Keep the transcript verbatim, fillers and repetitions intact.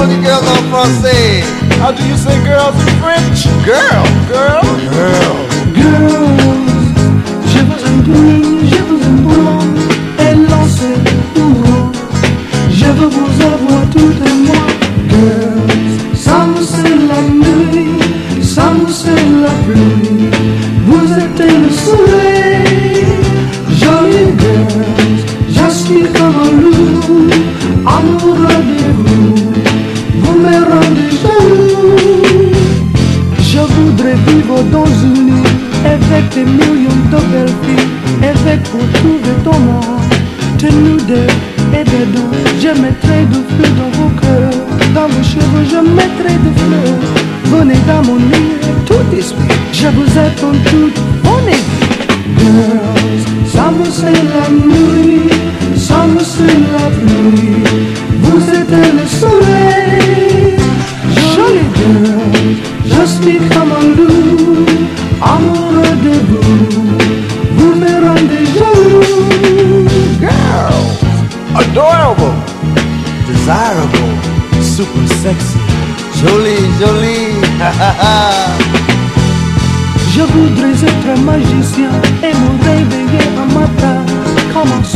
on dit girls en français? How do you say girls in French? Girl. Girl. Girl. Girls, je vous aime tous, je vous aime pour et lancer courant. Je veux vous avoir tout et moi. Girls, ça me c'est la nuit, ça me c'est la pluie. Vous êtes le soleil, jolie girls. J'aspire comme un loup, amoureux de vous. Vous me rendez jaloux. Je voudrais vivre dans une nuit avec des millions de belles filles, avec pour trouver ton amour, de nous deux et dedans. Je mettrai du feu dans vos cœurs, dans vos cheveux je mettrai des fleurs. Venez dans mon lit, tout est sweet. Je vous attends toutes, venez. Girls, ça me c'est la nuit, ça me c'est la pluie. Vous êtes le soleil, jolie girl. J'aspire comme un loup, amoureux de vous. Vous me rendez jaloux. Girl. Adorable. Desirable. Super sexy. Jolie, jolie. Ha ha ha. Je voudrais être un magicien et me réveiller un matin comme un